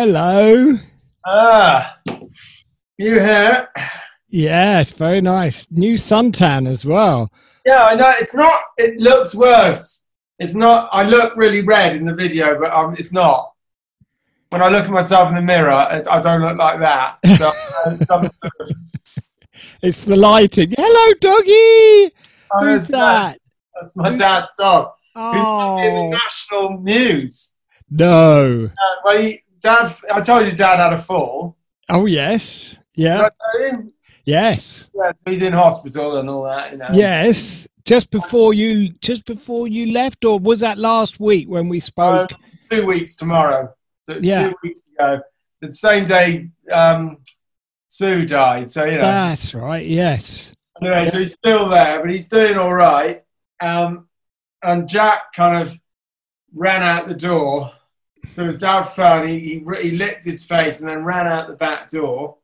Hello. Ah, you here? Yes, very nice. New suntan as well. Yeah, I know. It's not. It looks worse. It's not. I look really red in the video, but it's not. When I look at myself in the mirror, I don't look like that. So, some sort of, It's the lighting. Hello, doggy. Who's that? that's my dad's dog. Who's in the Oh, national news. no. I told you Dad had a fall. Oh, yes. Did Yeah. I tell you? Yes. Yeah, he's in hospital and all that. Yes. Just before you left, or was that last week when we spoke? 2 weeks tomorrow. So it's Yeah. 2 weeks ago. The same day Sue died. So, That's right. Yes. Anyway, so he's still there, but he's doing all right. And Jack kind of ran out the door. So his dad fell, he licked his face and then ran out the back door,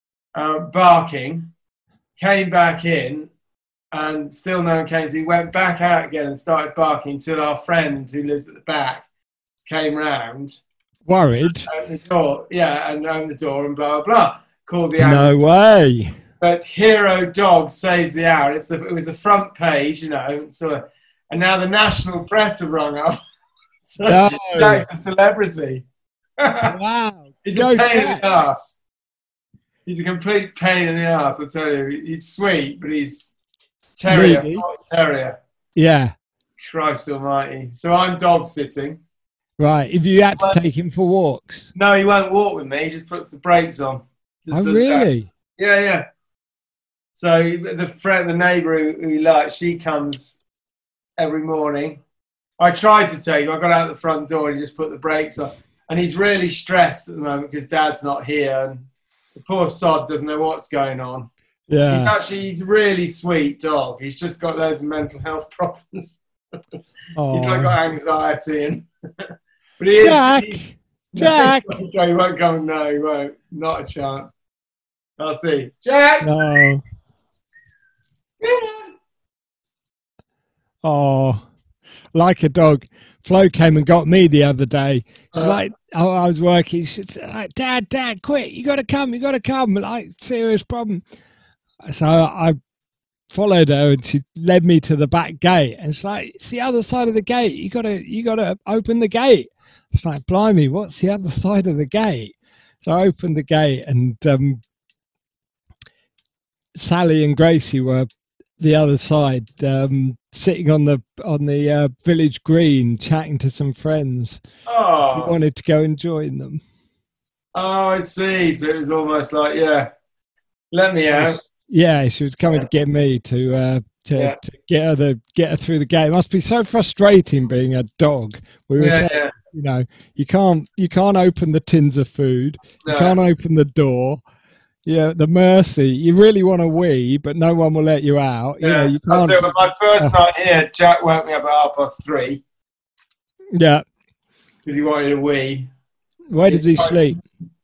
barking, came back in, and still no one came. So he went back out again and started barking until our friend who lives at the back came round. Worried? Opened the door, and opened the door and blah, blah, blah. Called the No ambulance. way. But Hero Dog saves the hour. It was the front page, So, and now the national press have rung up. So No. Jack's a celebrity. Wow. He's Go a pain in Jack. the ass. He's a complete pain in the ass, I tell you. He's sweet, but he's terrier, Needy. Fox terrier. Yeah. Christ almighty. So I'm dog sitting. Right. If you had to take him for walks. No, he won't walk with me. He just puts the brakes on. Just Oh, does that. really? Yeah. So the neighbour who he likes, she comes every morning. I tried to take him. I got out the front door and he just put the brakes on. And he's really stressed at the moment because Dad's not here. And the poor sod doesn't know what's going on. Yeah. He's a really sweet dog. He's just got loads of mental health problems. Oh. He's like got anxiety and but he is Jack. He won't come. No, he won't. Not a chance. I'll see. Jack. No. Oh, like a dog. Flo came and got me the other day. She's like, I was working. She's like, Dad, quick. You got to come. Like, serious problem. So I followed her and she led me to the back gate. And she's like, it's the other side of the gate. You gotta open the gate. It's like, blimey, what's the other side of the gate? So I opened the gate and Sally and Gracie were the other side, sitting on the village green, chatting to some friends. Oh. We wanted to go and join them. Oh, I see. So it was almost like, let me out. Yeah, she was coming to get me to get her through the gate. It must be so frustrating being a dog. We were saying, you can't open the tins of food. You can't open the door. Yeah, the mercy. You really want to wee, but no one will let you out. Yeah. You can't. So my first night here, Jack woke me up at 3:30. Yeah. Because he wanted a wee. Where does he sleep?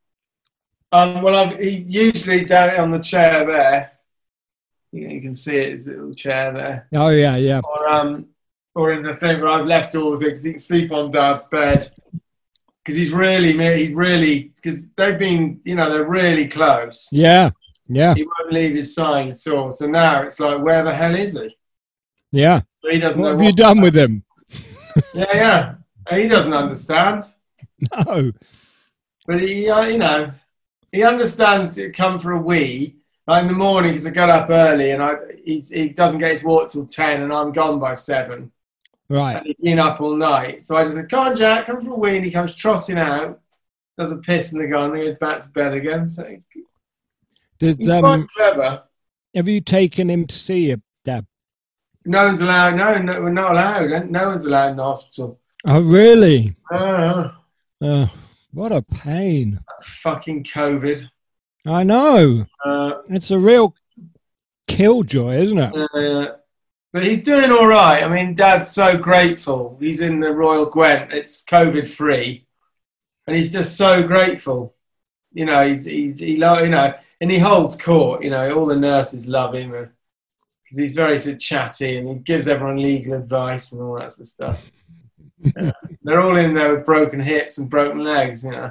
He usually down on the chair there. You can see it, his little chair there. Oh yeah. Or in the thing where I've left all of it because he can sleep on Dad's bed. Because he's really, because they've been, they're really close. Yeah. He won't leave his side at all. So now it's like, where the hell is he? Yeah. So he doesn't What know have you done with him? Yeah. He doesn't understand. No. But he understands to come for a wee. Like in the morning, because I got up early and he doesn't get his walk till 10 and I'm gone by 7. Right. And he's been up all night. So I just said, come on, Jack, come for a wee. And he comes trotting out, does a piss in the garden, and goes back to bed again. So he's quite clever. Have you taken him to see your dad? No one's allowed. No, we're not allowed. No one's allowed in the hospital. Oh, really? Oh, what a pain. fucking COVID. I know. It's a real killjoy, isn't it? But he's doing all right. I mean, Dad's so grateful. He's in the Royal Gwent. It's COVID-free. And he's just so grateful. He and he holds court. All the nurses love him because he's very sort of chatty and he gives everyone legal advice and all that sort of stuff. They're all in there with broken hips and broken legs,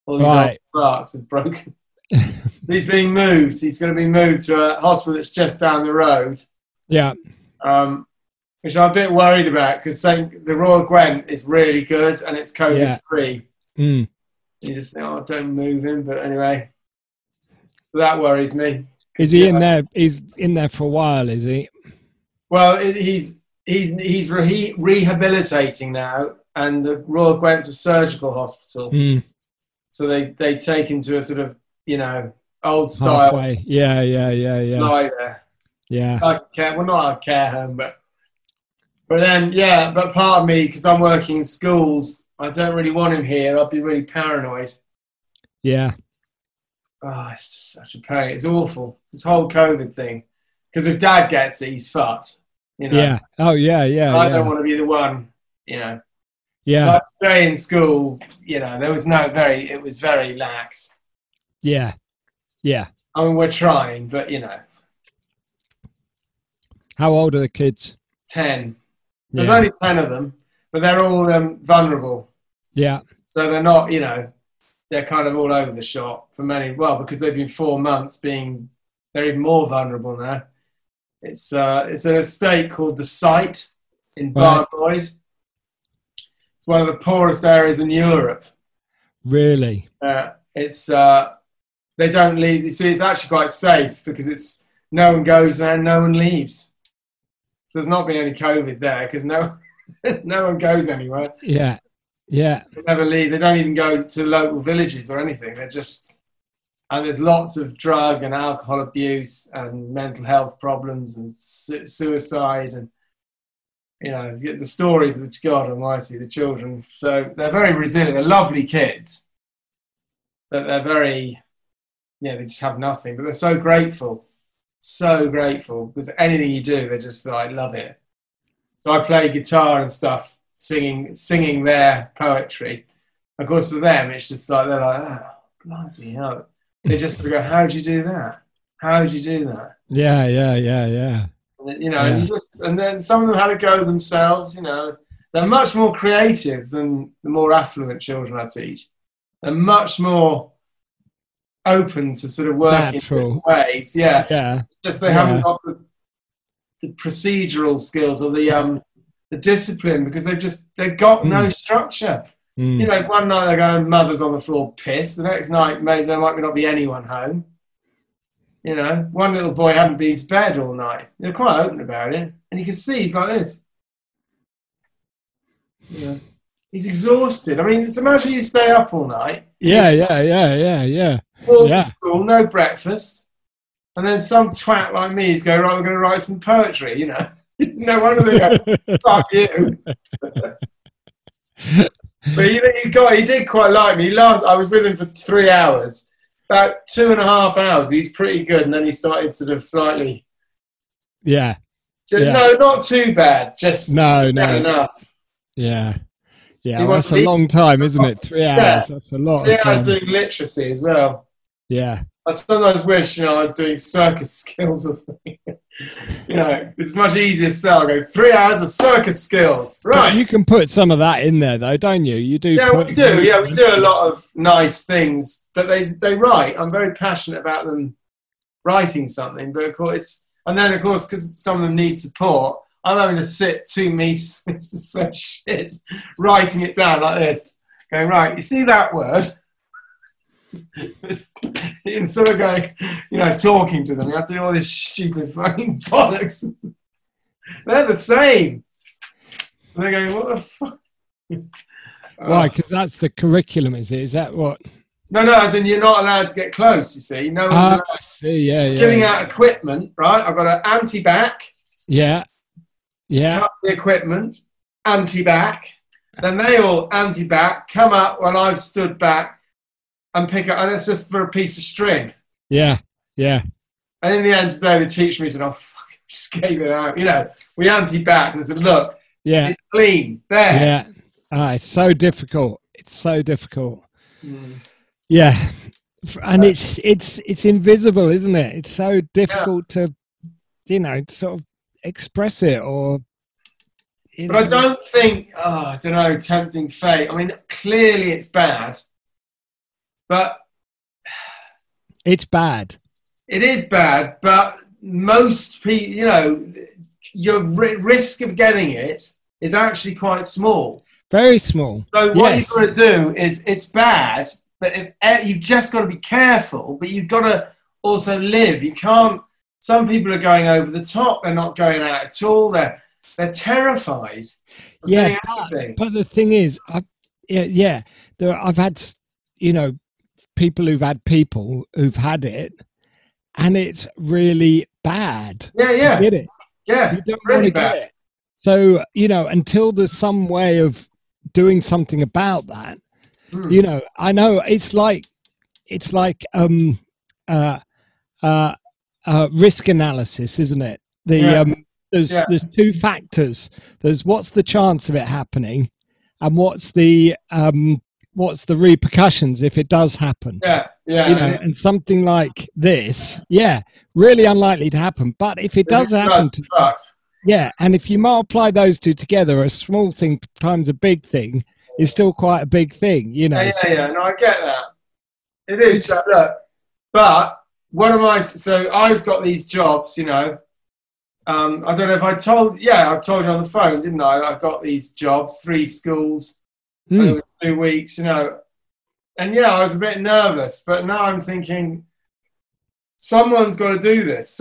All these old parts have broken. He's being moved. He's going to be moved to a hospital that's just down the road. Yeah. Which I'm a bit worried about because the Royal Gwent is really good and it's COVID-free. You just think, oh, don't move him. But anyway, so that worries me. Is he in there? He's in there for a while, is he? Well, he's rehabilitating now, and the Royal Gwent's a surgical hospital. So they take him to a sort of, old style. Halfway. Yeah. Lie there. Yeah. Not a care home, but then, but part of me, because I'm working in schools, I don't really want him here. I'd be really paranoid. Yeah. Oh, it's just such a pain. It's awful. This whole COVID thing. Because if Dad gets it, he's fucked. Yeah. Oh, yeah. I don't want to be the one, Yeah. Like today in school, there was it was very lax. Yeah. Yeah. I mean, we're trying, but, How old are the kids? 10. There's only 10 of them, but they're all vulnerable. Yeah. So they're not, they're kind of all over the shop for many. Well, because they've been 4 months they're even more vulnerable now. It's an estate called The Site in Barboyd. It's one of the poorest areas in Europe. Really? They don't leave. You see, it's actually quite safe because no one goes there, no one leaves. So there's not been any COVID there because no one goes anywhere. Yeah. Yeah. They never leave. They don't even go to local villages or anything. And there's lots of drug and alcohol abuse and mental health problems and suicide and, the stories of God Almighty, the children. So they're very resilient. They're lovely kids. But they're very, they just have nothing. But they're so grateful. So grateful. Because anything you do, they just love it. So I play guitar and stuff, singing their poetry. Of course, for them, it's just they're like, oh, bloody hell. They just go, how did you do that? How did you do that? Yeah. And then some of them had to go themselves, They're much more creative than the more affluent children I teach. They're much more open to sort of working in different ways. Yeah. Yeah. Just they haven't got the procedural skills or the discipline because they've got no structure. One night they're going, mother's on the floor pissed. The next night, maybe there might not be anyone home. One little boy hadn't been to bed all night. They're quite open about it. And you can see he's like this. He's exhausted. I mean, imagine you stay up all night. Yeah. Walk to school, no breakfast. And then some twat like me is going, right, we're going to write some poetry, No wonder they go, fuck you. But he did quite like me. I was with him for 3 hours. About 2.5 hours, he's pretty good. And then he started sort of slightly... Yeah. No, not too bad. Just no enough. Yeah. Yeah, well, that's a long time, isn't it? 3 hours. That's a lot. 3 hours doing literacy as well. Yeah. I sometimes wish, I was doing circus skills or something. It's much easier to sell. I go, 3 hours of circus skills. Right. But you can put some of that in there, though, don't you? You do. Yeah, we do. Yeah, we do a lot of nice things. But they write. I'm very passionate about them writing something. But of course, because some of them need support, I'm having to sit 2 meters so shit, writing it down like this. Going, right, you see that word? Instead of going, talking to them, you have to do all this stupid fucking bollocks. They're the same. And they're going, what the fuck? Why? Because that's the curriculum, is it? Is that what? No, as in you're not allowed to get close, you see. No one's I see, yeah. Giving out equipment, right? I've got an anti-back. Yeah. Cut the equipment, anti-back. Then they all anti-back, come up when I've stood back, and pick up, and it's just for a piece of string. Yeah. And in the end today, the teacher said, "Oh fuck, I just gave it out." We anti-back and said, "Look, it's clean there." Yeah, it's so difficult. Yeah, and it's invisible, isn't it? It's so difficult to, sort of express it or. But I don't think. I don't know. Tempting fate. I mean, clearly it's bad. But it's bad. it is bad, but most people, you know, your risk of getting it is actually quite small. Very small. So what you've got to do is, it's bad, but you've just got to be careful, but you've got to also live. You can't, some people are going over the top. They're not going out at all. They're terrified. Yeah, but the thing is, I've had, you know, people who've had it, and it's really bad. Yeah. To get it. Yeah, you don't really want to bad. get it. So, you know, until there's some way of doing something about that, you know, I know it's like risk analysis, isn't it? There's two factors. There's what's the chance of it happening, and what's the repercussions if it does happen. You know, and something like this, really unlikely to happen. But if it does happen, and if you multiply those two together, a small thing times a big thing is still quite a big thing, you know. No, I get that. It is. Look, but one of so I've got these jobs, you know. I don't know if I told you on the phone, didn't I? I've got these jobs, 3 schools over 2 weeks, you know. And I was a bit nervous, but now I'm thinking someone's got to do this.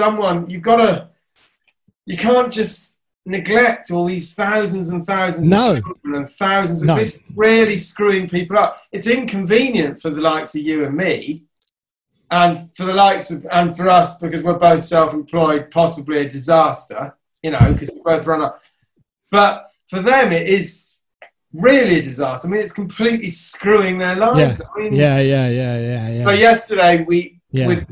You can't just neglect all these thousands and thousands of children and thousands of this is really screwing people up. It's inconvenient for the likes of you and me, and for the likes of, and for us, because we're both self-employed, possibly a disaster, you know, because we both run up. But for them, it is really a disaster. I mean, it's completely screwing their lives. I mean, So yesterday we made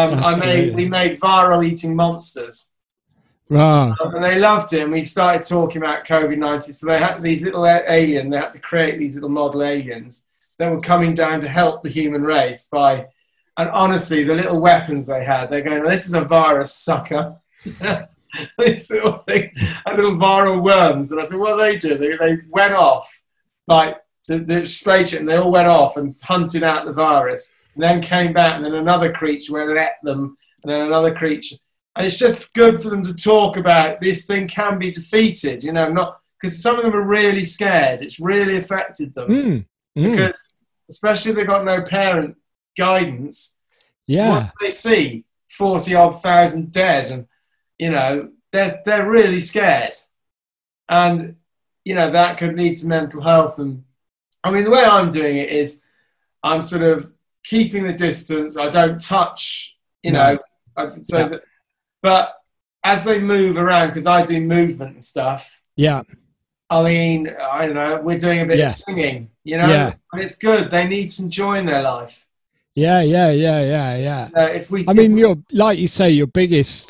viral eating monsters. Wow. And they loved it, and we started talking about COVID-19. So they had these little aliens, they had to create these little model aliens that were coming down to help the human race by, and honestly, the little weapons they had, they're going, this is a virus, sucker. This little thing, and little viral worms. And I said, what do they do? They went off, like the spaceship, and they all went off and hunted out the virus, and then came back, and then another creature went and ate them, and then another creature. And it's just good for them to talk about this thing can be defeated, you know, not because some of them are really scared. It's really affected them because, especially if they've got no parent guidance. What do they see? 40-odd thousand dead, and you know they're really scared, and you know that could lead to mental health. And I mean, the way I'm doing it is I'm sort of keeping the distance. I don't touch, you know, but as they move around, because I do movement and stuff. I mean, I don't know. We're doing a bit of singing, you know, and it's good. They need some joy in their life. You're like you say, your biggest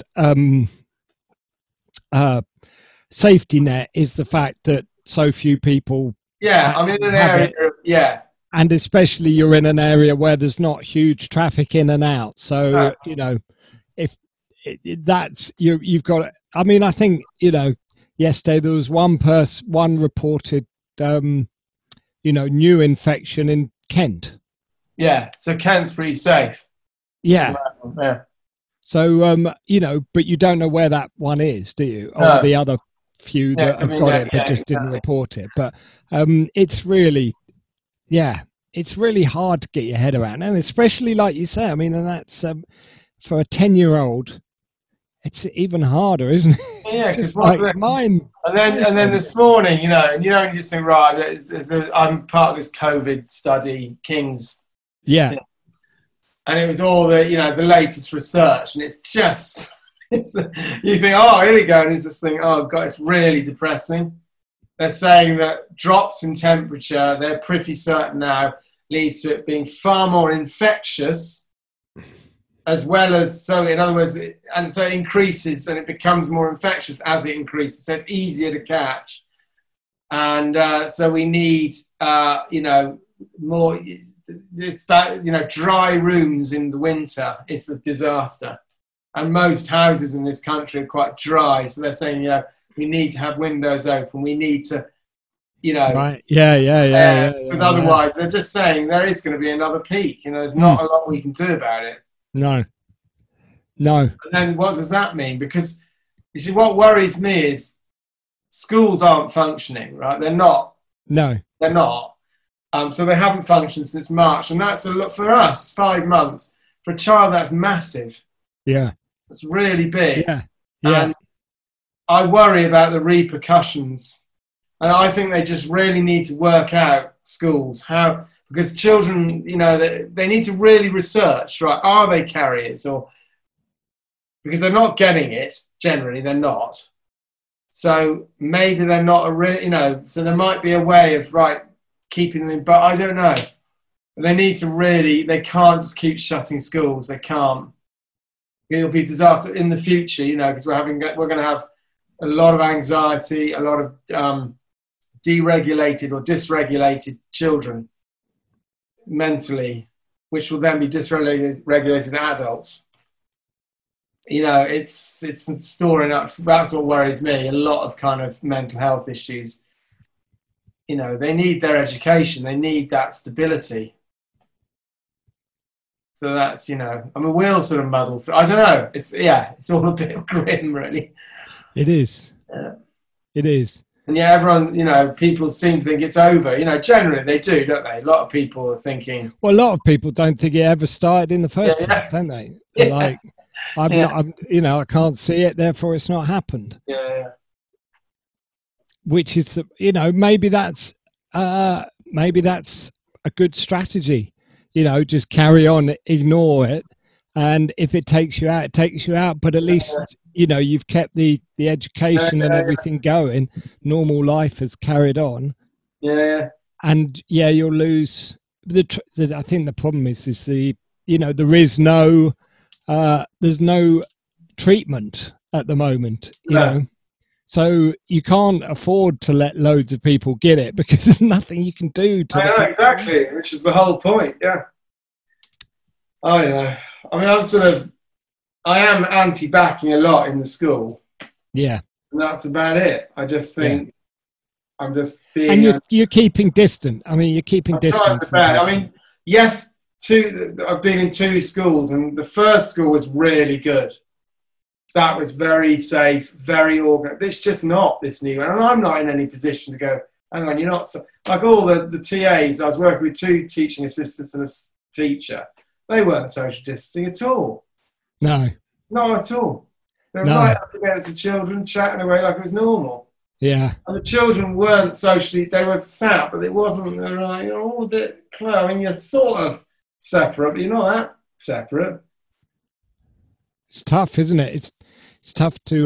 safety net is the fact that so few people. I'm in an area. And especially you're in an area where there's not huge traffic in and out. So you know, if that's you've got. I mean, I think you know. Yesterday there was one reported, new infection in Kent. So Kent's pretty safe. So, but you don't know where that one is, do you? Or the other few that have got it but just didn't report it. But it's really, it's really hard to get your head around. And especially like you say, I mean, and that's for a 10-year-old, it's even harder, isn't it? It's just like mine. And then this morning, you just think, right, I'm part of this COVID study, King's. And it was all the latest research, and it's just, you think, oh, here we go, and it's this thing, oh God, it's really depressing. They're saying that drops in temperature, they're pretty certain now, leads to it being far more infectious, as well as, so in other words, it increases and it becomes more infectious as it increases. So it's easier to catch. And so we need, more, it's about, dry rooms in the winter. It's a disaster. And most houses in this country are quite dry. So they're saying, we need to have windows open. We need to you know. Right. Yeah. Because otherwise, they're just saying there is going to be another peak. You know, there's not a lot we can do about it. No. And then what does that mean? Because you see, what worries me is schools aren't functioning, right? They're not. No. They're not. So they haven't functioned since March, and that's a lot for us. 5 months for a child, that's massive. Yeah. It's really big. Yeah. And I worry about the repercussions. And I think they just really need to work out schools because children, you know, they need to really research, right? Are they carriers because they're not getting it, generally, they're not. So maybe they're not so there might be a way of, keeping them in, but I don't know. They need to they can't just keep shutting schools. They can't. It'll be a disaster in the future, because we're going to have a lot of anxiety, a lot of deregulated or dysregulated children mentally, which will then be dysregulated adults. It's storing up. That's what worries me. A lot of kind of mental health issues. They need their education. They need that stability. So that's, we'll sort of muddle through. I don't know. It's all a bit grim, really. It is. Yeah. It is. And everyone, people seem to think it's over. Generally they do, don't they? A lot of people are thinking. Well, a lot of people don't think it ever started in the first place, don't they? Yeah. Like, I can't see it, therefore it's not happened. Yeah. Which is, maybe that's a good strategy. Just carry on, ignore it, and if it takes you out, it takes you out. But at least you've kept the education and everything going. Normal life has carried on. Yeah. And you'll lose I think the problem is there is no there's no treatment at the moment. You know. So you can't afford to let loads of people get it because there's nothing you can do to. I know, exactly, which is the whole point. Yeah. I know. I am anti-backing a lot in the school. Yeah. And that's about it. I just think I'm just being. And you're keeping distant. You're keeping distant. Yes, I've been in 2 schools, and the first school was really good. That was very safe, very organised. It's just not this new one. And I'm not in any position to go, hang on, you're not... Like all the TAs, I was working with 2 teaching assistants and a teacher. They weren't social distancing at all. No. Not at all. They were right up against the children, chatting away like it was normal. Yeah. And the children weren't socially... They were sat, but it wasn't... You're all a bit close. You're sort of separate, but you're not that separate. It's tough, isn't it? It's tough to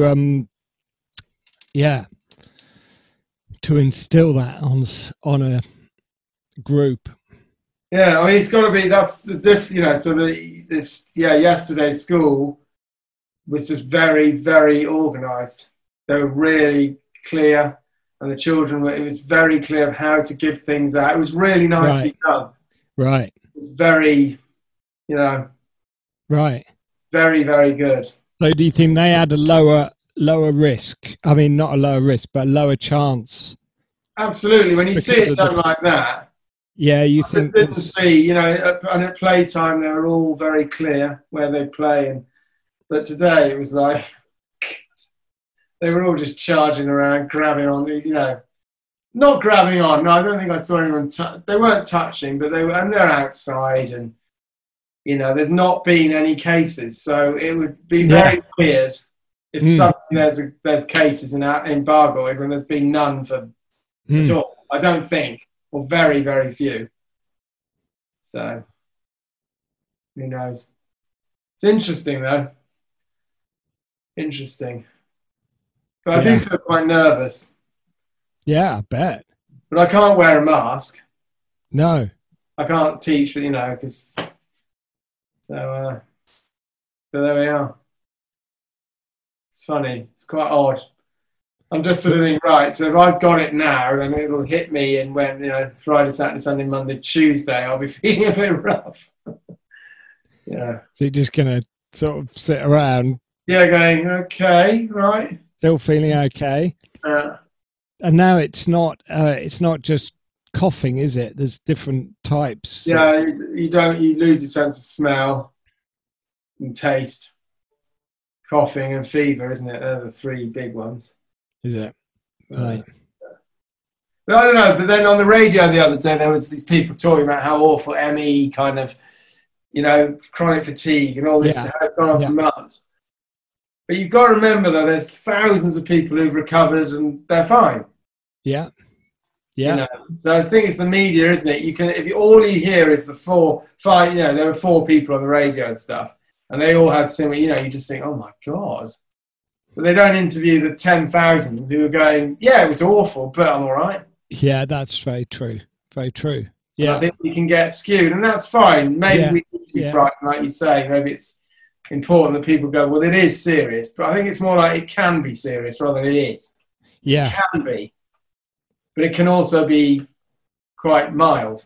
to instill that on a group. Yeah, it's got to be. That's the difference. So yesterday's school was just very, very organised. They were really clear, and the children were. It was very clear of how to give things out. It was really nicely done. Right. It's very, Right. Very, very good. So do you think they had a lower risk? Not a lower risk, but a lower chance? Absolutely. When you see it done like that. Yeah, you think... It's good to see, and at playtime they were all very clear where they play. But today it was like, they were all just charging around, grabbing on, not grabbing on. No, I don't think I saw anyone they weren't touching, but they're outside and, there's not been any cases, so it would be very weird if suddenly there's cases in Bargoed when there's been none at all. I don't think, or very, very few. So, who knows? It's interesting, though. Interesting. But I do feel quite nervous. Yeah, I bet. But I can't wear a mask. No. I can't teach, because... So there we are. It's funny. It's quite odd. I'm just sort of thinking, right, so if I've got it now, then it'll hit me, and when, Friday, Saturday, Sunday, Monday, Tuesday, I'll be feeling a bit rough. Yeah. So you're just going to sort of sit around? Yeah, going, okay, right. Still feeling okay? And now it's not just coughing, is it? There's different types. Yeah, you lose your sense of smell and taste, coughing and fever, isn't it? They're the three big ones. Is it? Right. But I don't know. But then on the radio the other day, there was these people talking about how awful ME kind of, chronic fatigue and all this has gone on for months. But you've got to remember that there's thousands of people who've recovered and they're fine. Yeah. Yeah. So I think it's the media, isn't it? All you hear is the 4, 5, there were 4 people on the radio and stuff, and they all had similar, you just think, oh my God. But they don't interview the 10,000 who are going, yeah, it was awful, but I'm all right. Yeah, that's very true. Very true. Yeah. And I think we can get skewed, and that's fine. Maybe we need to be frightened, like you say. Maybe it's important that people go, well, it is serious. But I think it's more like it can be serious rather than it is. Yeah. It can be. But it can also be quite mild,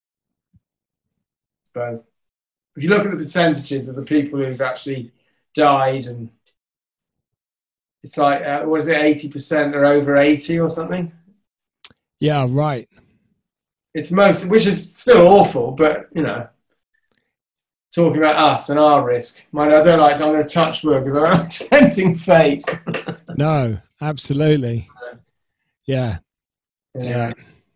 I suppose. If you look at the percentages of the people who've actually died, and it's like, 80% are over 80 or something? Yeah, right. It's which is still awful, but, talking about us and our risk. I'm going to touch wood because I'm not tempting fate. No, absolutely. Yeah. Yeah.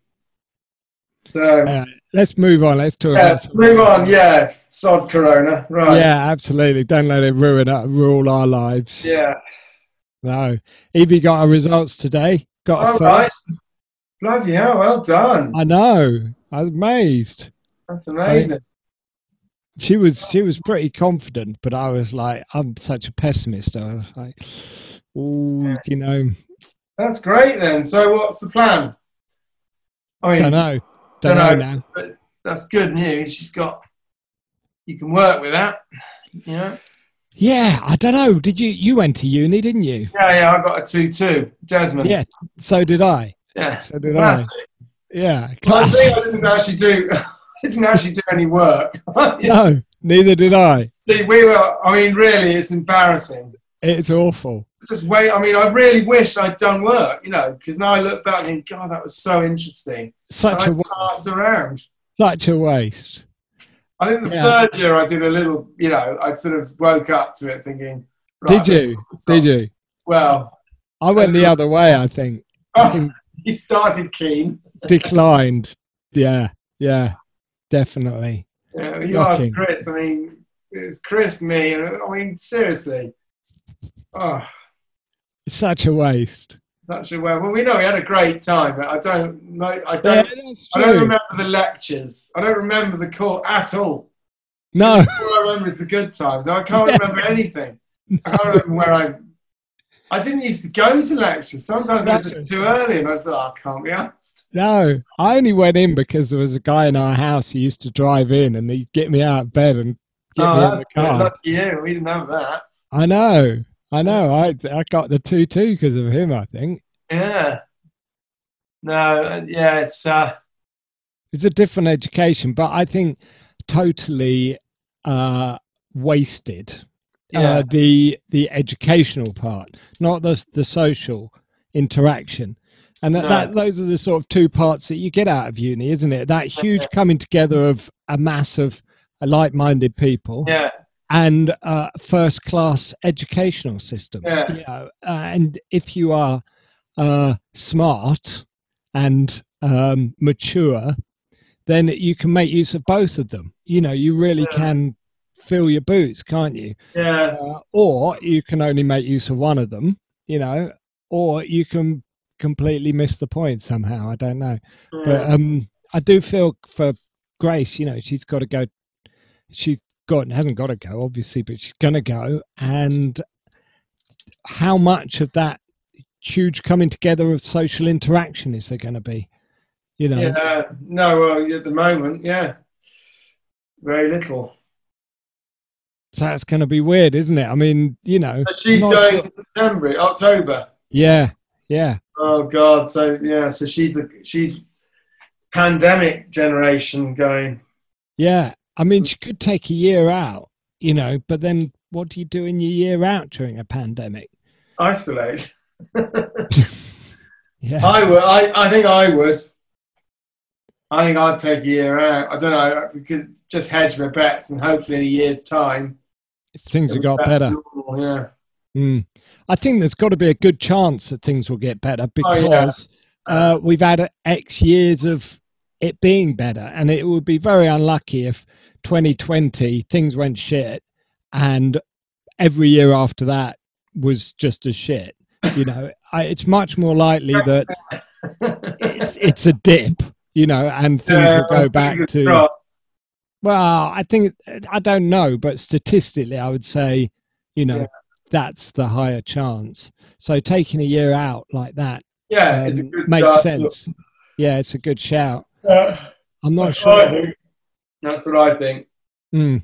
So let's move on. Let's talk about let's move on. Yeah. Sod Corona. Right. Yeah, absolutely. Don't let it rule our lives. Yeah. No. Evie got her results today. Got her first. Right. Bloody hell, well done. I know. I was amazed. That's amazing. She was pretty confident, but I was like, I'm such a pessimist. I was like, That's great then. So what's the plan? I mean, don't know now. But that's good news. You can work with that. Yeah, I don't know. You went to uni, didn't you? Yeah, I got a 2-2. Desmond. Yeah, so did I. Yeah. So did Classic. I. Yeah. I didn't actually do any work. No, neither did I. See, really, it's embarrassing. It's awful. Just wait. I mean, I really wish I'd done work, because now I look back and think, God, that was so interesting. Such a waste. Passed around. Such a waste. I think the third year I did a little, I sort of woke up to it thinking. Right, Did you? Well, I went the other way, I think. You started keen. Declined. Yeah, definitely. Yeah, you asked Chris. I mean, it's Chris, me. I mean, seriously. Oh. It's such a waste. Well, we know we had a great time, but I don't remember the lectures. I don't remember the course at all. No. All I remember is the good times. I can't remember anything. I can't remember where I didn't used to go to lectures. Sometimes they were just too early, and I was like, I can't be asked. No, I only went in because there was a guy in our house who used to drive in, and he'd get me out of bed and get me in the car. Lucky you. We didn't have that. I know. I got the 2-2 because of him, I think. Yeah. No, yeah, it's a different education, but I think totally wasted. The educational part, not the social interaction, and those are the sort of 2 parts that you get out of uni, isn't it? That huge coming together of a mass of like-minded people, and first-class educational system. And if you are smart and mature, then you can make use of both of them. You really can fill your boots, can't you? Yeah. Or you can only make use of one of them, or you can completely miss the point somehow. I don't know. But I do feel for Grace, she's got to go. Hasn't got to go, obviously, but she's going to go. And how much of that huge coming together of social interaction is there going to be? Yeah. No, well, at the moment, very little. So that's going to be weird, isn't it? I mean, But she's going in October. Yeah. Oh God. So so she's pandemic generation going. Yeah. I mean, she could take a year out, but then what do you do in your year out during a pandemic? Isolate. Yeah. I would. I think I would. I think I'd take a year out. I don't know. We could just hedge my bets, and hopefully in a year's time, Things have got better. Normal, yeah. I think there's got to be a good chance that things will get better because we've had X years of it being better, and it would be very unlucky if 2020 things went shit and every year after that was just as shit. You know, it's much more likely that it's a dip, you know, and things will go back to crossed. Well, I don't know, but statistically I would say, you know, that's the higher chance. So taking a year out like that it's a good makes sense. Yeah, it's a good shout. I'm not that's sure. That's what I think. Yeah.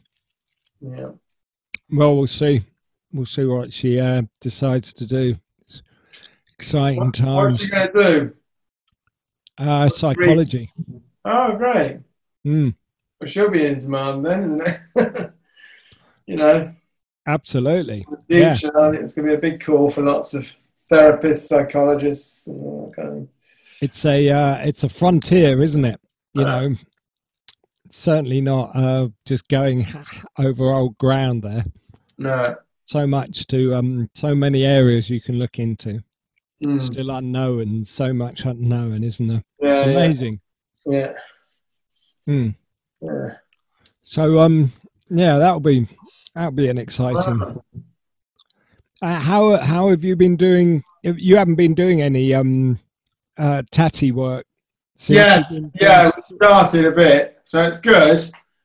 Well, we'll see. We'll see what she decides to do. It's exciting times. What's she going to do? Psychology. Oh, great. Well, she'll be in demand then, isn't it? You know. Absolutely. In the future, it's going to be a big call for lots of therapists, psychologists, and all that kind of. It's a frontier, isn't it? You know, certainly not just going over old ground there. No. So much to so many areas you can look into. Still unknown, so much unknown, isn't there? Yeah, it's amazing. Yeah. Yeah. So that'll be an exciting. How have you been doing? You haven't been doing any tatty work. Yes, we started a bit, so it's good.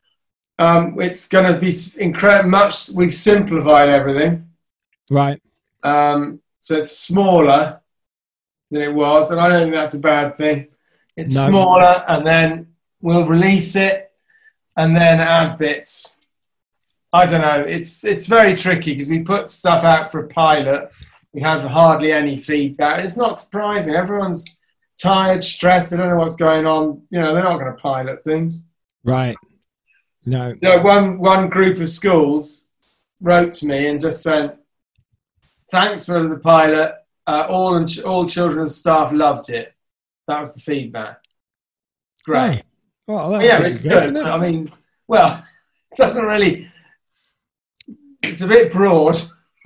It's going to be much. We've simplified everything, right? So it's smaller than it was, and I don't think that's a bad thing. It's smaller, and then we'll release it, and then add bits. I don't know. It's very tricky because we put stuff out for a pilot. We have hardly any feedback. It's not surprising. Everyone's tired, stressed. They don't know what's going on. You know, they're not going to pilot things. Right. No. You know, one group of schools wrote to me and just said, "Thanks for the pilot. All children and staff loved it." That was the feedback. Great. Oh. Well, it's good. I mean, well, it doesn't really. It's a bit broad,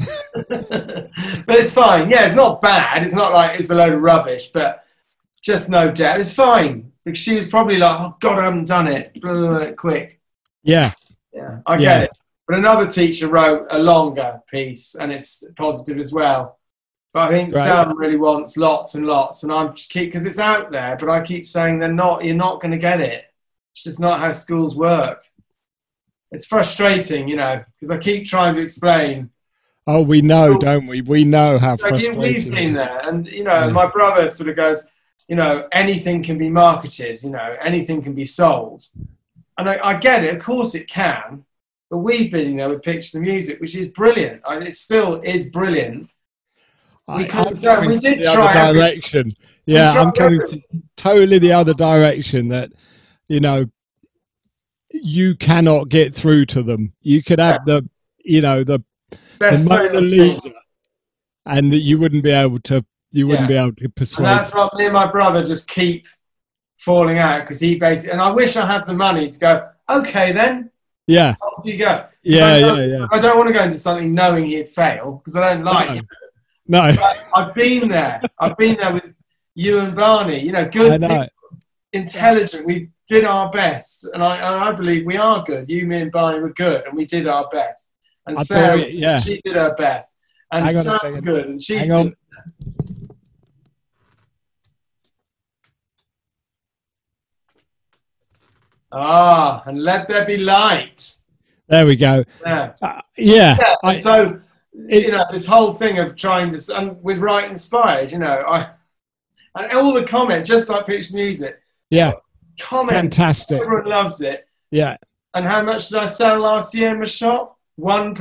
but it's fine. Yeah, it's not bad. It's not like it's a load of rubbish, but just no doubt. It's fine because she was probably like, "Oh God, I haven't done it. Quick." Yeah, I get it. But another teacher wrote a longer piece, and it's positive as well. But I think Sam really wants lots and lots, and I'm because it's out there. But I keep saying you're not going to get it. It's just not how schools work. It's frustrating, you know, because I keep trying to explain. Oh, we know, don't we? We know how frustrating we've been there. And, you know, my brother sort of goes, you know, anything can be marketed, you know, anything can be sold. And I get it. Of course it can. But we've been, you know, with Picture the Music, which is brilliant. It still is brilliant. We did try direction. I'm coming totally the other direction that, you know, you cannot get through to them. You could have the Mona Lisa, and that you wouldn't be able to persuade. And that's what me and my brother just keep falling out because he basically. And I wish I had the money to go. Okay, then. Yeah. Off you go. Yeah. I don't want to go into something knowing he'd fail because I don't like it. No. I've been there. I've been there with you and Barney. You know, good people, intelligent. We did our best, and I believe we are good. You, me, and Barney were good, and we did our best. And Sarah, she did her best, and Sam's good, and she's good. And let there be light. There we go. So, you know, this whole thing of trying to, and with Right Inspired, you know, and all the comments, just like Picture Music. Yeah. Comments. Fantastic. Everyone loves it. Yeah. And how much did I sell last year in my shop? £1.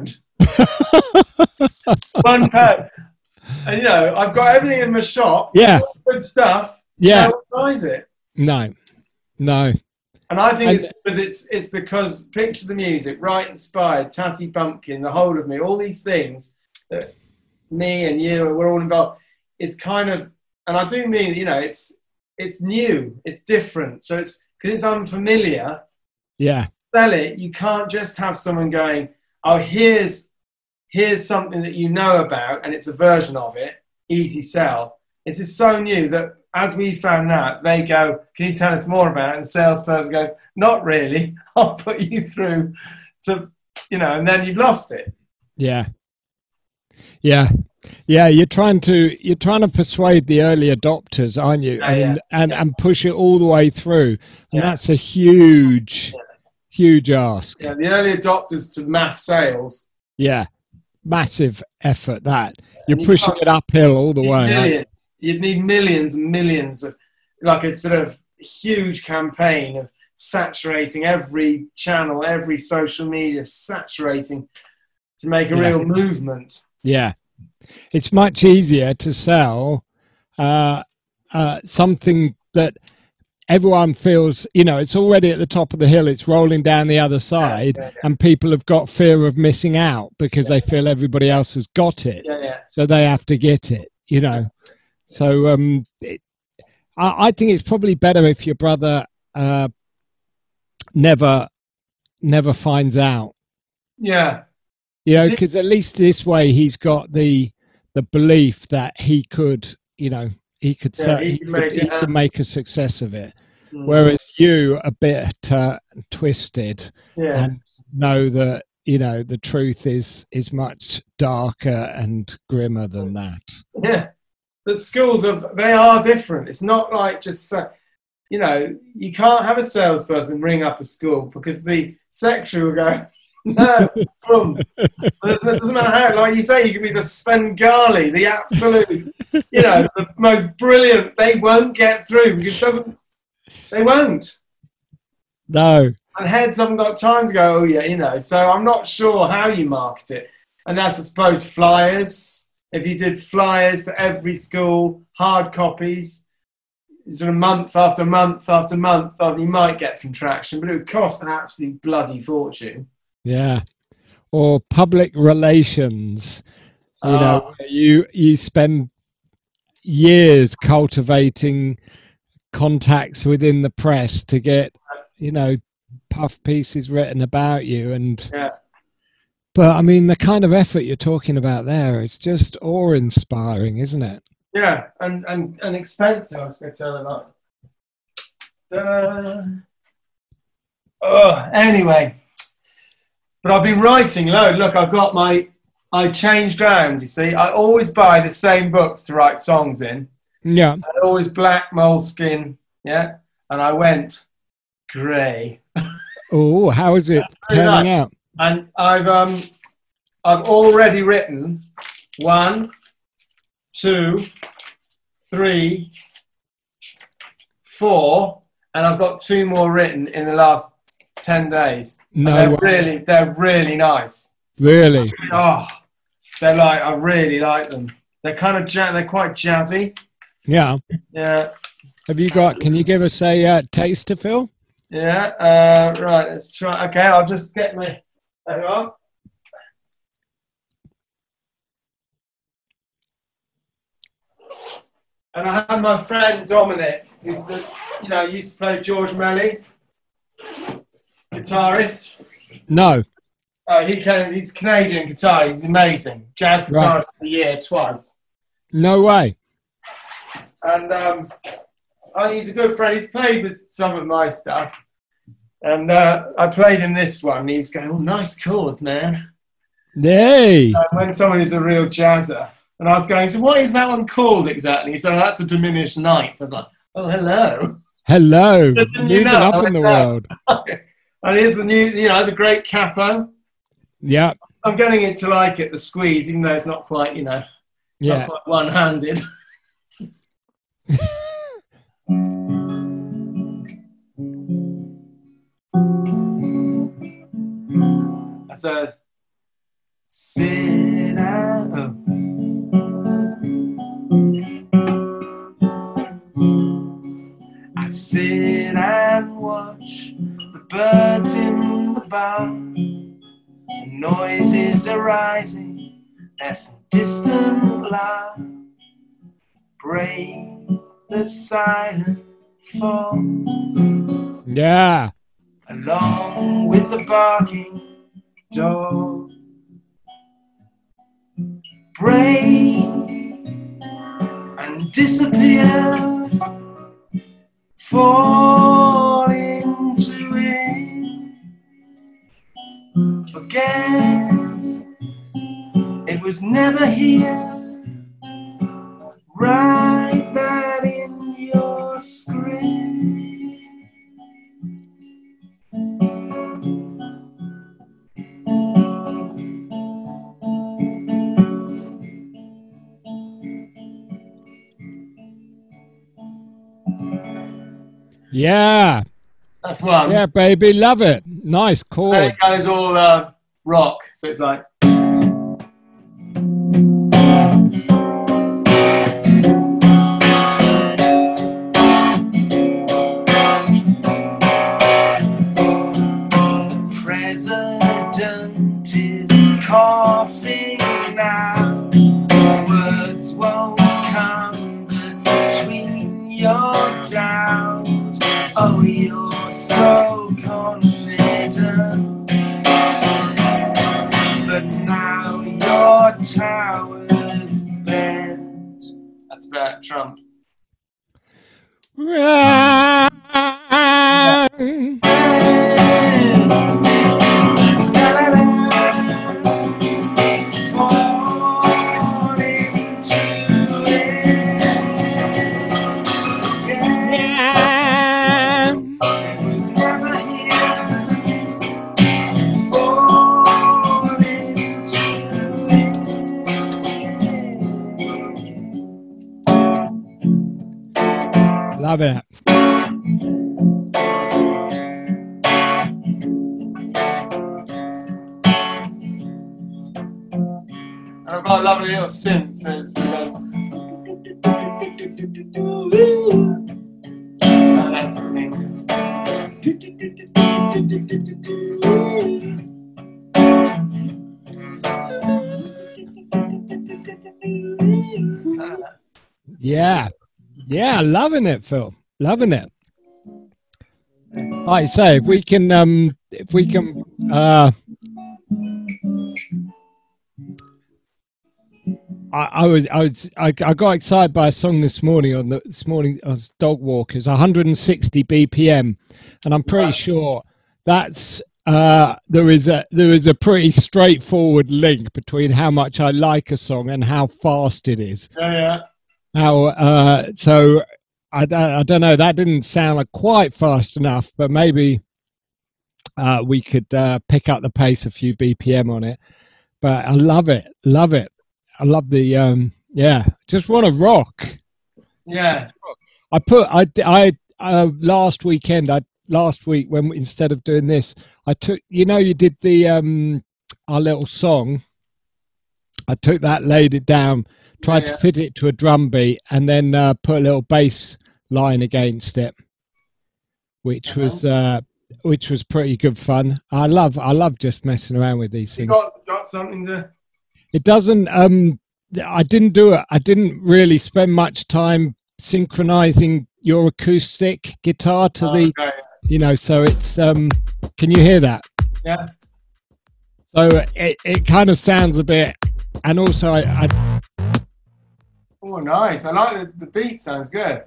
£1. And, you know, I've got everything in my shop. Yeah. Good stuff. Yeah. No one buys it. No. And I think it's because Picture the Music, Right Inspired, Tatty Bumpkin, The Whole of Me, all these things that me and you, we're all involved. It's kind of and I do mean, it's new, it's different. So it's because it's unfamiliar. Yeah. Sell it. You can't just have someone going, oh, here's something that you know about, and it's a version of it. Easy sell. This is so new that, as we found out, they go, can you tell us more about it? And the salesperson goes, not really. I'll put you through to, and then you've lost it. Yeah. Yeah. Yeah. You're trying to persuade the early adopters, aren't you? And push it all the way through. And that's a huge ask. Yeah. The early adopters to mass sales. Yeah. Massive effort that. You're pushing it uphill all the way. Millions. You'd need millions and millions of, like a sort of huge campaign of saturating every channel, every social media, saturating to make a real movement. Yeah. It's much easier to sell something that everyone feels, it's already at the top of the hill, it's rolling down the other side, and people have got fear of missing out because they feel everybody else has got it. So they have to get it, So I think it's probably better if your brother never finds out. Yeah. Because at least this way he's got the belief that he could, he could make a success of it. Whereas you a bit twisted and know that, the truth is much darker and grimmer than that. Yeah. But schools they are different. It's not like just, you can't have a salesperson ring up a school because the secretary will go, no, boom. It doesn't matter how, like you say, you can be the Svengali, the absolute, the most brilliant. They won't get through because they won't. No. And heads haven't got time to go, oh yeah, so I'm not sure how you market it. And that's, I suppose, flyers. If you did flyers to every school, hard copies, sort of month after month after month, you might get some traction, but it would cost an absolute bloody fortune. Yeah. Or public relations. You spend years cultivating contacts within the press to get, puff pieces written about you. And but I mean, the kind of effort you're talking about there is just awe-inspiring, isn't it? Yeah, and expensive. I was going to tell her that. Anyway. But I've been writing load. Look, I changed ground, you see. I always buy the same books to write songs in. Yeah. And always black moleskin, yeah. And I went grey. Oh, how is it turning out? And I've already written 1, 2, 3, 4, and I've got 2 more written in the last 10 days. No, they're really nice. Really? Oh, I really like them. They're kind of they're quite jazzy. Yeah. Yeah. Can you give us a taster, Phil? Yeah. Right. Let's try. Okay. I'll just get my. Hang on. And I had my friend Dominic, who's used to play George Melly, guitarist. No. He's Canadian guitar. He's amazing. Jazz guitarist of the year twice. No way. And he's a good friend. He's played with some of my stuff. And I played him this one. And he was going, oh, nice chords, man. Yay. When someone is a real jazzer. And I was going, so what is that one called exactly? He said, oh, that's a diminished ninth. I was like, oh, hello. Hello. Moving up in the world. And here's the new, the great capo. Yeah. I'm getting it to like it, the squeeze, even though it's not quite, not quite one-handed. So, sit down. I sit and watch the birds in the bar. The noises are rising. There's some distant laugh. break the silent fall, Yeah. along with the barking dog. Break and disappear, fall into it, forget it was never here. Write that in your script. Yeah. That's one. Yeah, baby, love it. Nice chord. And it goes all rock, so it's like. President is coughing now. Words won't come between your doubt. Oh, you're so confident, but now your tower's bent. That's about Trump. Yeah. Love it. I've got a lovely little synth, so it's that's the thing. Yeah. Yeah, loving it, Phil. Loving it. Like I say, if we can I got excited by a song this morning on Dog Walk. It's 160 BPM, and I'm pretty sure that's there is a pretty straightforward link between how much I like a song and how fast it is. Yeah. So I don't know. That didn't sound like quite fast enough, but maybe we could pick up the pace a few BPM on it. But I love it. Love it. I love the just want to rock. Yeah. Last week when instead of doing this, I took, you did the our little song. I took that, laid it down, tried to fit it to a drum beat, and then put a little bass line against it, which was pretty good fun. I love just messing around with these things. Got something to. It doesn't. I didn't do it. I didn't really spend much time synchronizing your acoustic guitar to the. Okay. So it's. Can you hear that? Yeah. So it kind of sounds a bit, and also I Oh, nice! I like the beat. Sounds good.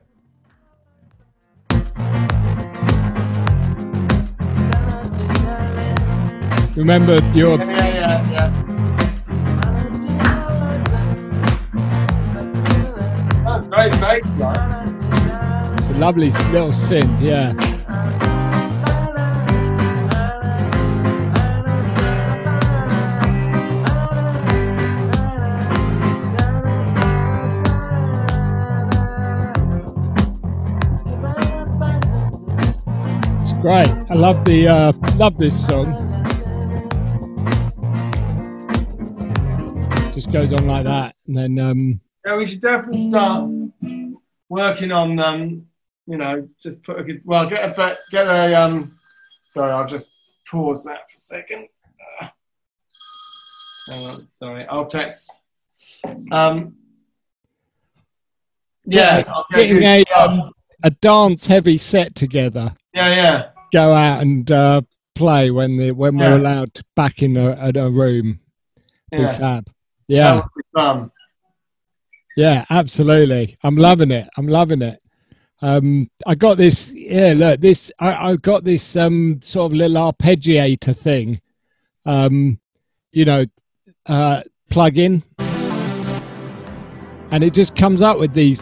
Remember your. Yeah. That's great bass line. It's a lovely little synth, yeah. It's great. I love this song. Just goes on like that, and then yeah, we should definitely start working on just put a good get a sorry, I'll just pause that for a second. Hang on, sorry, I'll text. Yeah, I'll get getting good guitar. a dance heavy set together. Yeah. Go out and play when we're Yeah. allowed back in a room. Be Yeah. fab. That Yeah, would be fun. yeah, absolutely. I'm loving it. I'm loving it. I got this. Yeah, look, this. I got this sort of little arpeggiator thing. Um, you know, plug in, and it just comes up with these.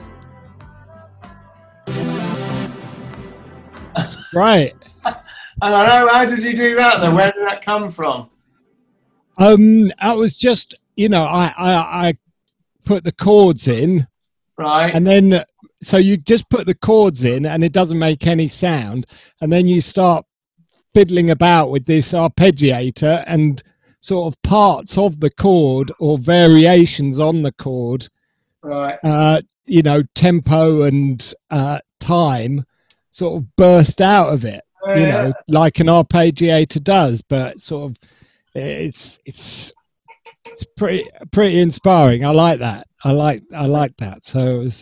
It's great. I don't know. How did you do that though? Where did that come from? I was just, I put the chords in, Right. and then so you just put the chords in, and it doesn't make any sound, and then you start fiddling about with this arpeggiator and sort of parts of the chord or variations on the chord, Right. tempo and time sort of burst out of it, Yeah. like an arpeggiator does, but sort of it's pretty inspiring. I like that. I like that. So it was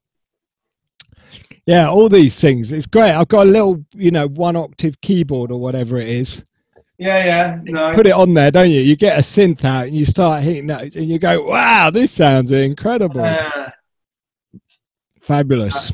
yeah, all these things. It's great. I've got a little, 1 octave keyboard or whatever it is. Yeah. No. Put it on there, don't you? You get a synth out and you start hitting that and you go, wow, this sounds incredible. Fabulous.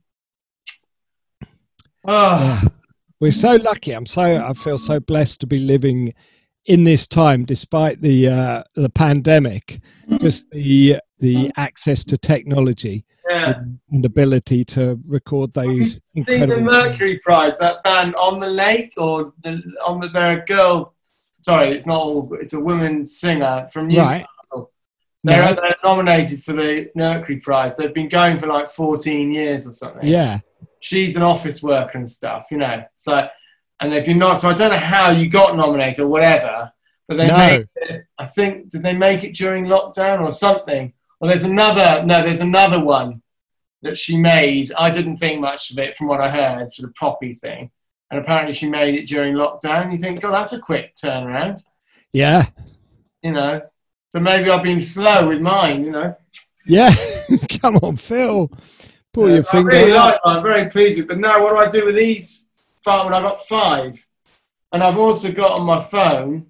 Oh. Yeah. We're so lucky. I feel so blessed to be living in this time, despite the pandemic. Just the access to technology and ability to record those incredible. See the Mercury Prize, that band On the Lake, or they're a girl. Sorry, it's not all. It's a woman singer from Newcastle. Right. They're nominated for the Mercury Prize. They've been going for like 14 years or something. Yeah. She's an office worker and stuff, So, and they've been not. So I don't know how you got nominated or whatever, but they made it. I think did they make it during lockdown or something? Well, there's another one that she made. I didn't think much of it from what I heard for the Poppy thing, and apparently she made it during lockdown. You think, oh, that's a quick turnaround. Yeah. So maybe I've been slow with mine. Yeah. Come on, Phil. Pull your finger. I really like mine. I'm very pleased with it. But now what do I do with these? I got 5. And I've also got on my phone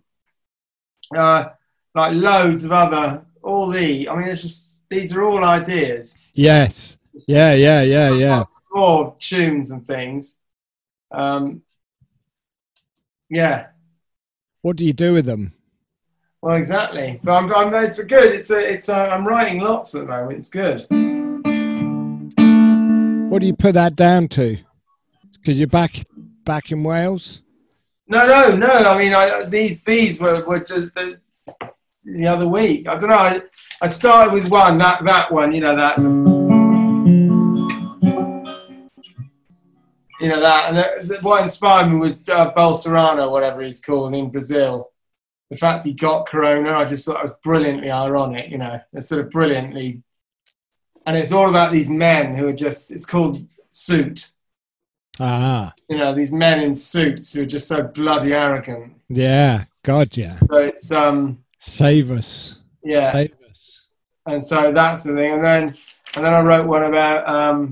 like loads of all it's just, these are all ideas. Yes. Yeah. More tunes and things. Yeah. What do you do with them? Well, exactly. But it's good. I'm writing lots at the moment. It's good. What do you put that down to? Because you're back in Wales? No. I mean, these were just the other week. I don't know. I started with one, that one. That. And what inspired me was Bolsonaro, whatever he's called in Brazil. The fact he got corona, I just thought it was brilliantly ironic. It's sort of brilliantly, and it's all about these men who are just. It's called Suit. These men in suits who are just so bloody arrogant. Yeah, God, yeah. So it's save us. Yeah, save us. And so that's the thing. And then I wrote one about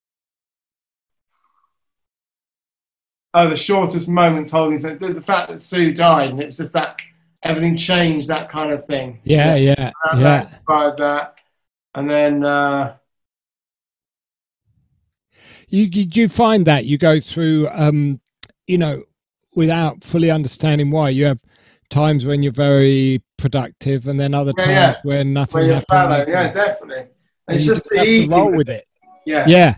the shortest moments holding. So the fact that Sue died, and it was just that everything changed, that kind of thing. Yeah. That inspired that, and then. You find that you go through, without fully understanding why. You have times when you're very productive, and then other times when nothing happens. Yeah, definitely. And it's you just have to roll with it. Yeah.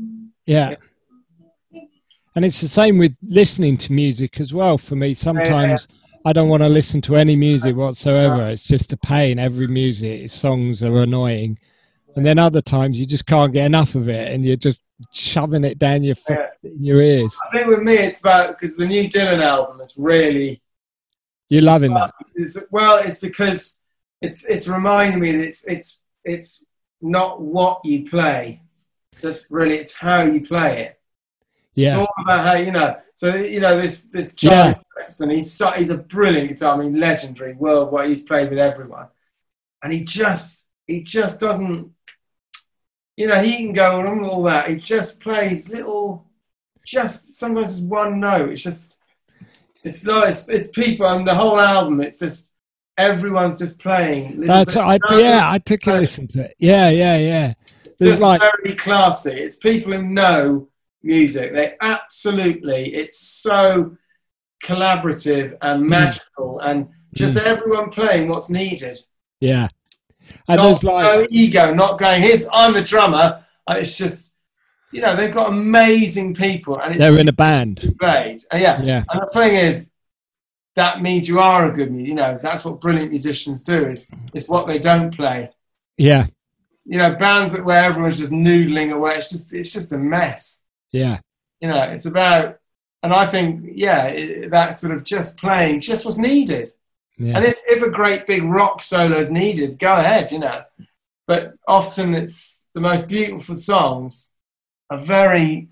And it's the same with listening to music as well. For me, sometimes I don't want to listen to any music whatsoever. It's just a pain. Every songs are annoying. And then other times you just can't get enough of it, and you're just shoving it down in your ears. I think with me it's about, because the new Dylan album is really... You're loving that? It's because it's reminding me that it's not what you play. It's how you play it. Yeah. It's all about how, So, this Charlie Preston, he's a brilliant guitar, legendary worldwide. He's played with everyone. And he just doesn't... you know, he can go on all that. He just plays just sometimes it's one note. It's nice. It's people, and the whole album. It's just everyone's just playing. I took a listen to it. Yeah. It's There's just very classy. It's people who know music. It's so collaborative and magical, and just everyone playing what's needed. Yeah. And there's no ego, not going, I'm the drummer. It's just, you know, they've got amazing people, and they're in a band. Played. And and the thing is, that means you are a good musician. You know, that's what brilliant musicians do. It's what they don't play. Yeah. You know, bands where everyone's just noodling away. It's just a mess. Yeah. You know, it's about, and I think, that sort of just playing, just what's needed. Yeah. And if a great big rock solo is needed, go ahead, you know. But often it's the most beautiful songs are very,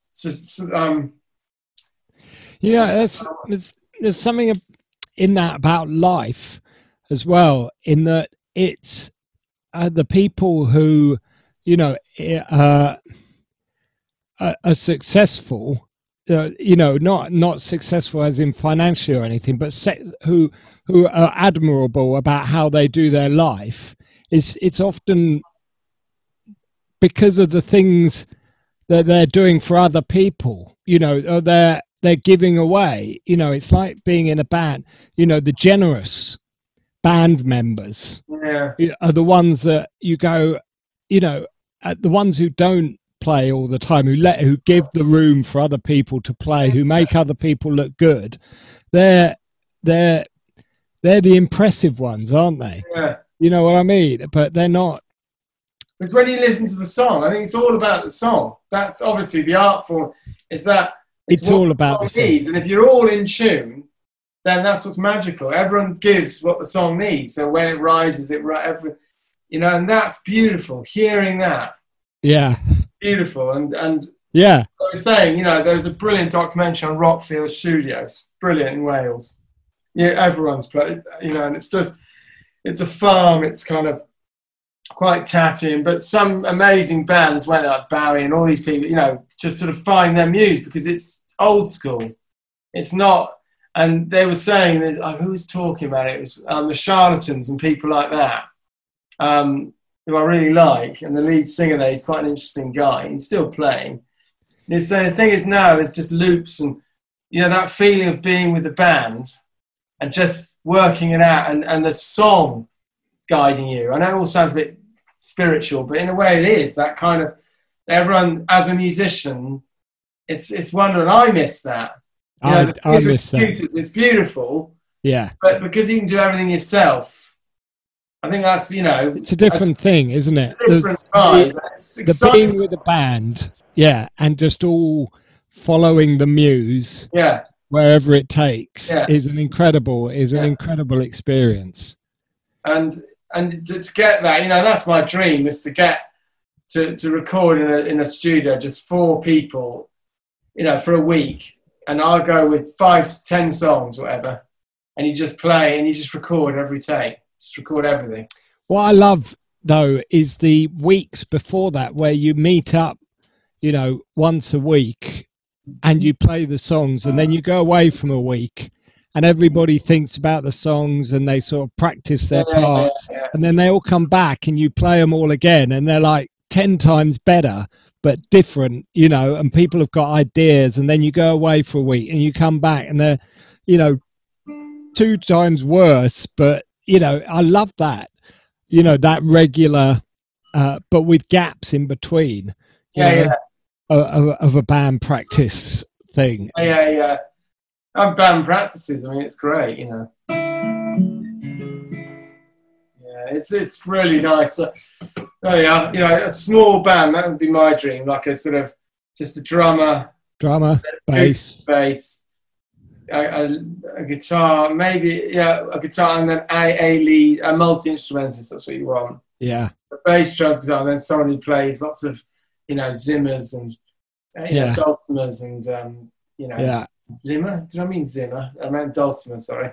there's something in that about life as well, in that it's the people who, you know, are successful, you know, not successful as in financially or anything, but who are admirable about how they do their life. It's often because of the things that they're doing for other people, you know, or they're giving away. You know, it's like being in a band. You know, the generous band members are the ones that you go, you know, the ones who don't play all the time, who give the room for other people to play, who make other people look good. They're the impressive ones, aren't they? Yeah. You know what I mean? But they're not. Because when you listen to the song, I think it's all about the song. That's obviously the art form. It's all about the song. And if you're all in tune, then that's what's magical. Everyone gives what the song needs. So when it rises, you know, and that's beautiful. Hearing that. Yeah. Beautiful. And yeah. I was saying, you know, there was a brilliant documentary on Rockfield Studios. Brilliant in Wales. Yeah, everyone's played, you know, and it's a farm. It's kind of quite tatty, but some amazing bands went up, Bowie and all these people, you know, just sort of find their muse because it's old school. It's not, and they were saying that, who was talking about it? It was the Charlatans and people like that, who I really like. And the lead singer there, he's quite an interesting guy. He's still playing. And he's saying the thing is now there's just loops and, you know, that feeling of being with the band and just working it out and the song guiding you. I know it all sounds a bit spiritual, but in a way it is that kind of, everyone as a musician, it's wonderful. I miss that. You know, I miss that. It's beautiful. Yeah. But because you can do everything yourself, I think that's, you know, it's a different thing, isn't it? Different vibe. The being with a band, and just all following the muse. Yeah. Wherever it takes is an incredible experience. And to get that, you know, that's my dream, is to get to record in a studio, just 4 people, you know, for a week, and I'll go with 5-10 songs, whatever, and you just play and you just record every take, just record everything. What I love though is the weeks before that, where you meet up, you know, once a week. And you play the songs, and then you go away from a week, and everybody thinks about the songs, and they sort of practice their parts, and then they all come back, and you play them all again, and they're like 10 times better, but different, you know. And people have got ideas, and then you go away for a week, and you come back, and they're, you know, 2 times worse. But you know, I love that, you know, that regular, but with gaps in between. You know? Of a band practice thing. Yeah. And band practices, I mean, it's great, you know. Yeah, it's really nice. But, you know, a small band, that would be my dream, like a sort of, just a drummer, bass, a guitar, maybe, a guitar, and then a lead, a multi-instrumentalist, that's what you want. Yeah. A bass, drums, guitar, and then someone who plays lots of, you know, Zimmers and dulcimers and, you know, Zimmer? Did I mean Zimmer? I meant dulcimer, sorry.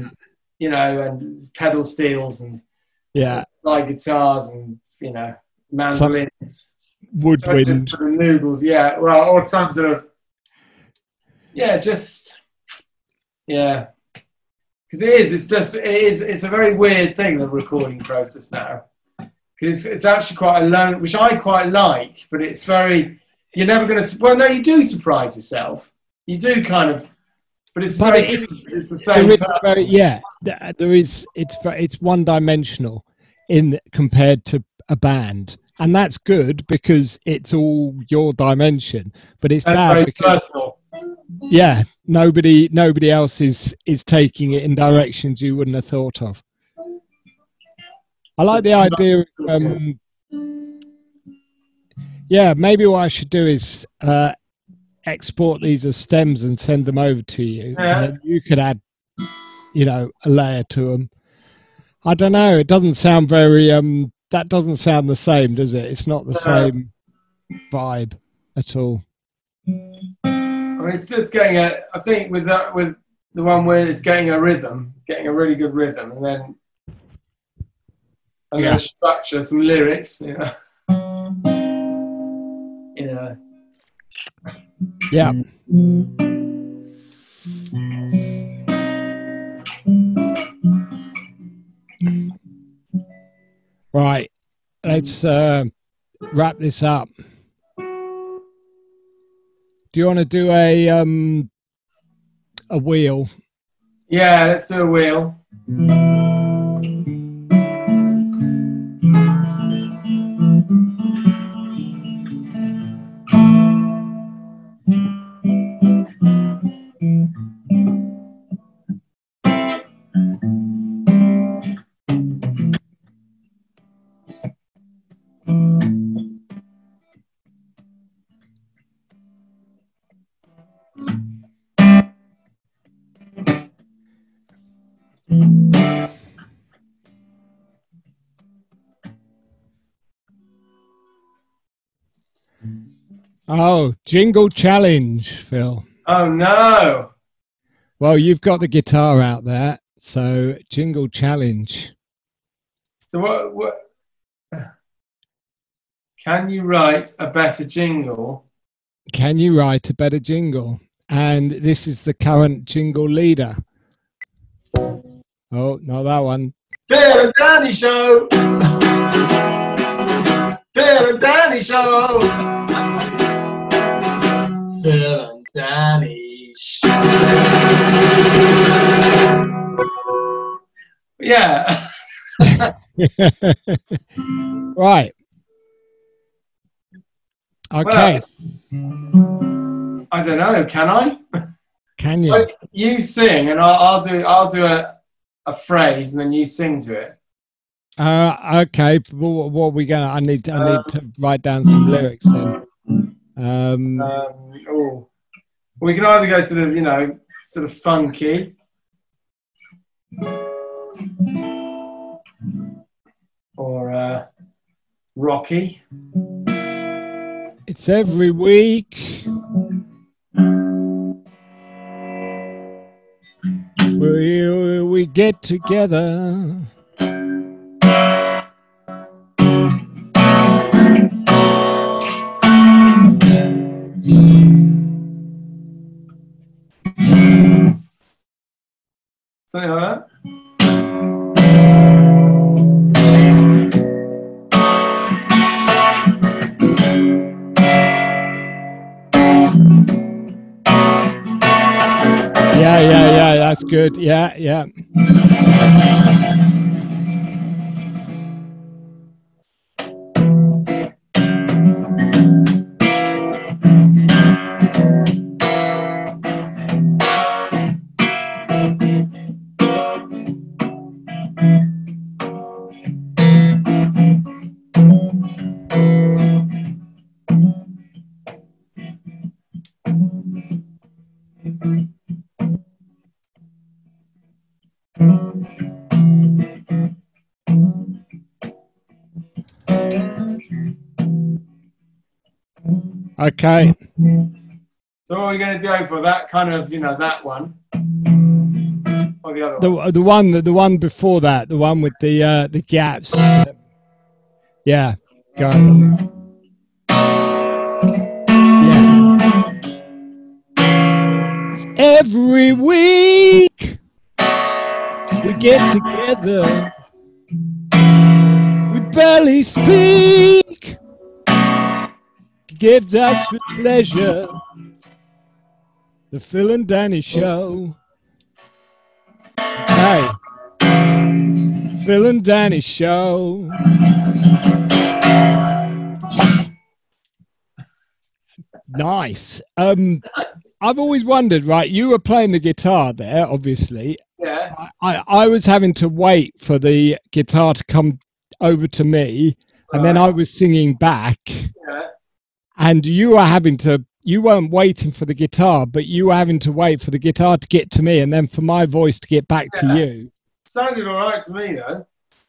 You know, and pedal steels and slide guitars and, you know, mandolins. Woodwind. Sort of noodles, yeah. Well, or some sort of, yeah, just, yeah. Because it's a very weird thing, the recording process now. Because it's actually quite alone, which I quite like, but it's very, you're never going to, well, no, you do surprise yourself. You do kind of, but it's very different. It's the same person. It's one dimensional compared to a band. And that's good because it's all your dimension, but it's bad because personal. Yeah, nobody else is taking it in directions you wouldn't have thought of. I like the idea. Maybe what I should do is export these as stems and send them over to you, and then you could add, a layer to them. I don't know. It doesn't sound very. That doesn't sound the same, does it? It's not the same vibe at all. I mean, it's just getting I think with the one where it's getting a rhythm, getting a really good rhythm, and then a structure, some lyrics, Yeah. Right, let's wrap this up. Do you want to do a wheel? Yeah, let's do a wheel. Oh, jingle challenge, Phil. Oh no. Well, you've got the guitar out there, so jingle challenge. So what can you write a better jingle? Can you write a better jingle? And this is the current jingle leader. Oh, not that one. Phil and Danny Show. Phil and Danny Show. Phil and Danny Show. Yeah. Right. Okay. Well, I don't know. Can I? Can you? You sing, and I'll do a phrase, and then you sing to it. Okay. What are we gonna? I need to write down some lyrics then. We can either go sort of funky, or rocky. It's every week. We get together. Something like that. Yeah, that's good. Yeah. Okay. So what are we going to do for that kind of, that one? Or the other one? The one before that, the one with the gaps. Yeah. Go. Yeah. Every week we get together. We barely speak. Gives us with pleasure. The Phil and Danny Show. Hey, Phil and Danny Show. Nice. I've always wondered, right? You were playing the guitar there, obviously. Yeah. I was having to wait for the guitar to come over to me, and then I was singing back. Yeah. And you weren't waiting for the guitar, but you were having to wait for the guitar to get to me and then for my voice to get back to you. Sounded all right to me, though.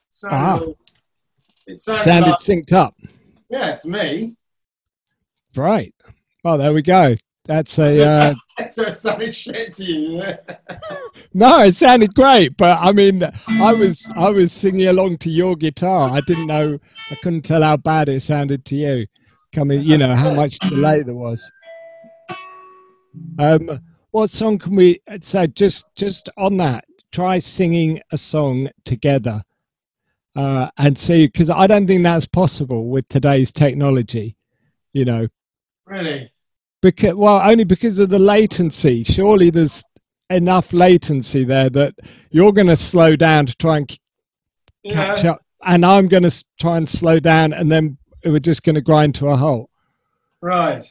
It sounded like, synced up. Yeah, to me. Right. Well, there we go. That's a... So it sounded shit to you, yeah? No, it sounded great, but I mean, I was singing along to your guitar. I couldn't tell how bad it sounded to you. How much delay there was. What song can we so just on that, try singing a song together and see, because I don't think that's possible with today's technology, Really? Only because of the latency. Surely there's enough latency there that you're going to slow down to try and catch up, and I'm going to try and slow down, and then we're just going to grind to a halt. Right.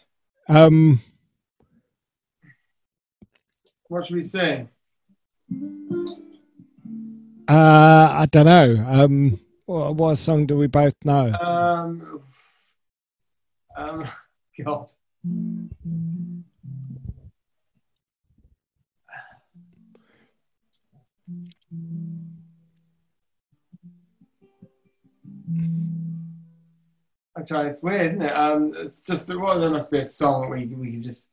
What should we sing? I don't know. What song do we both know? God. I'm trying. It's weird, isn't it? It's just there must be a song we can just.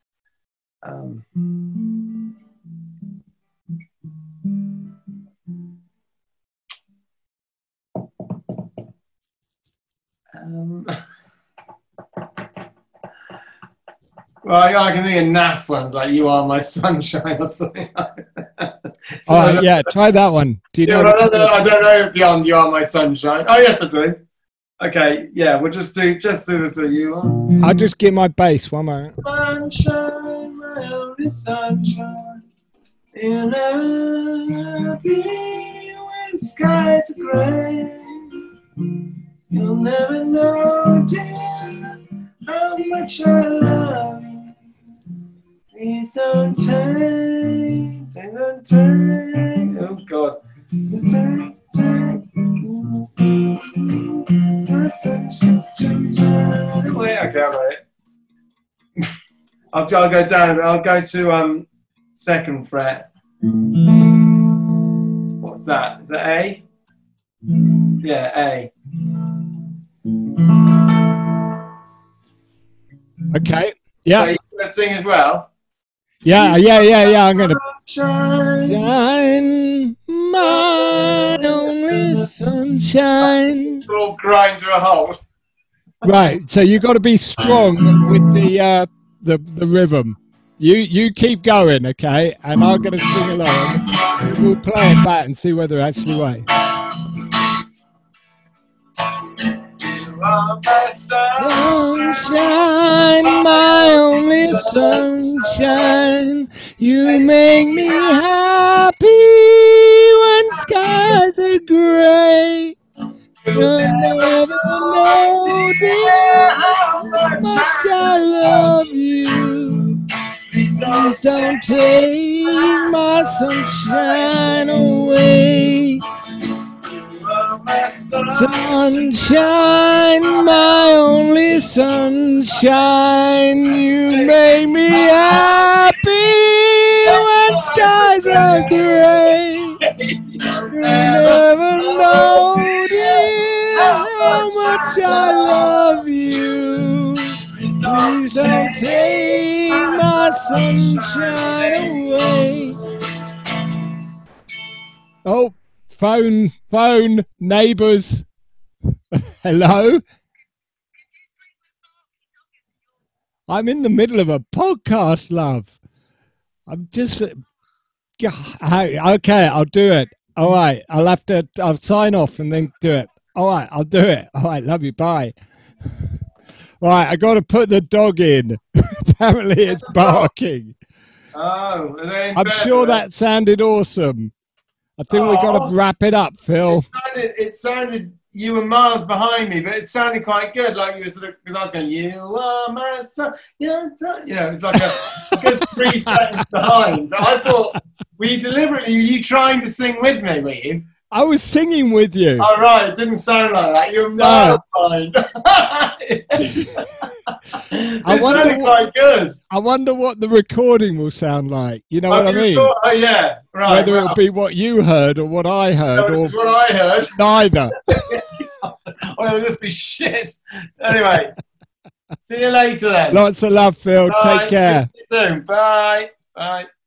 Well, I can think of naff ones like "You Are My Sunshine" or something. Yeah, try that one. Do you know? I don't know beyond "You Are My Sunshine." Oh, yes, I do. Okay, yeah, we'll just do this. So you are. I'll just get my bass 1 moment. Sunshine, my only sunshine. You'll never be when skies are gray. You'll never know, dear, how much I love you. Please don't take, don't take. Oh God, take. Wait, okay, mate. I'll go down. I'll go to second fret. What's that? Is that A? Yeah, A. Okay. Yeah. So you gonna sing as well? Yeah. I'm gonna shine, my only sunshine. All grind to a halt. Right. So you got to be strong with the rhythm. You keep going, okay? And I'm gonna sing along. We'll play it back and see whether it actually works. Sunshine, my only sunshine. You make me happy when skies are gray. You'll never know, dear, how much I love you. Please don't take my sunshine away. Sunshine, my only sunshine. You make me happy when skies are gray. You never know, dear, how much I love you. Please don't take my sunshine away. Oh. Phone, neighbours. Hello? I'm in the middle of a podcast, love. I'm just... okay, I'll do it. All right, I'll sign off and then do it. All right, I'll do it. All right, love you, bye. Right, I got to put the dog in. Apparently it's barking. Oh, I'm sure that sounded awesome. I think we got to wrap it up, Phil. It sounded you were miles behind me, but it sounded quite good. Like you were sort of, because I was going, you are my son. Yeah, it's like a good 3 seconds behind. But I thought, were you trying to sing with me, were you? I was singing with you. Oh, right. It didn't sound like that. You were miles behind. It sounded quite good. I wonder what the recording will sound like. You know what I mean? Oh, yeah. Right. Whether it'll be what you heard or what I heard. No, it's what I heard. Neither. Or it'll just be shit. Anyway, see you later then. Lots of love, Phil. Bye. Take care. See you soon. Bye. Bye.